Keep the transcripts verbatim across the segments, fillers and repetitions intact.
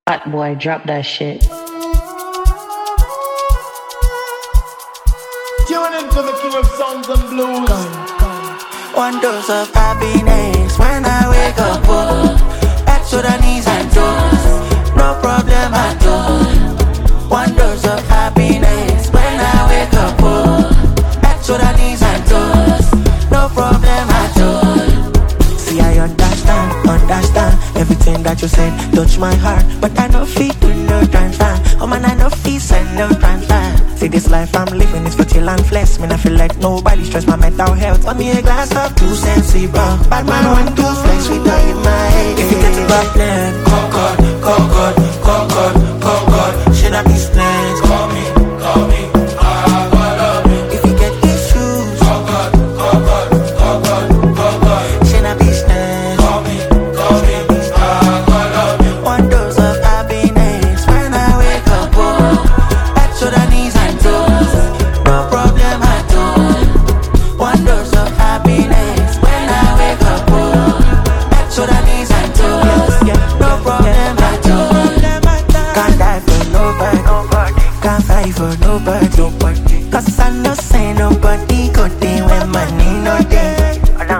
Hot boy, drop that shit. Tune into the king of sounds and blues. Gone, gone. One dose of happiness when I wake up. Oh, back to the knees and toes. No problem at all. One dose of happiness when I wake up. Oh, back to the knees and toes. No problem at all. See, I understand, understand everything that you said. Touch my heart, but I no fit to no transfer. Oh man, I no fit send no transfer. See, this life I'm living is for chill and flesh. Man, I feel like nobody stress my mental health. Want me a glass of two sensible. Bad man want to flex with her in my head. If you get a problem, call God, call God, call God, call God. Should I be snatched? Call me, call me. Ah, call me. If you get issues, call God, call God, call God, call God. Should I be snatched? Call me, call me. Ah, call me. One dose of happiness when I wake up. Oh, back to the knees and toes. No problem at all. One dose of happiness when I wake up. Oh, back to the knees and toes. No problem at all. Can't die for nobody. Can't fight for nobody. Cause I know say nobody go there when money no day.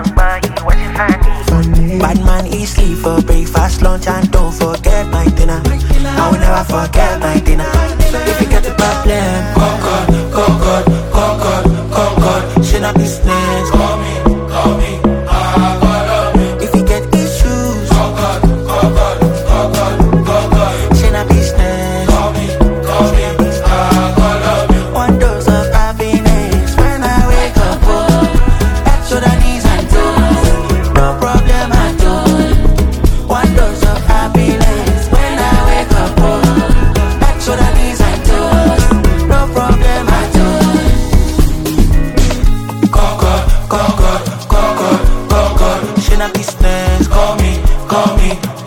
Bad man eat sleep for breakfast, lunch and don't forget my dinner. I will never forget my dinner. If you get a problem, call God, call God, call God, call God. Should not be snatched. Call me, call me. Ah, call me. If you get issues, call God, call God, call God, call God. Should not be snatched. Call me, call me. Ah, call me. One dose of happiness when I wake up. Oh, back to the knees and toes. No problem at all. One dose of happiness when I wake up. Oh, back to the knees and toes. No problem at all. Call God, call God, call God, call God. Should not be snatched. Call me, call me.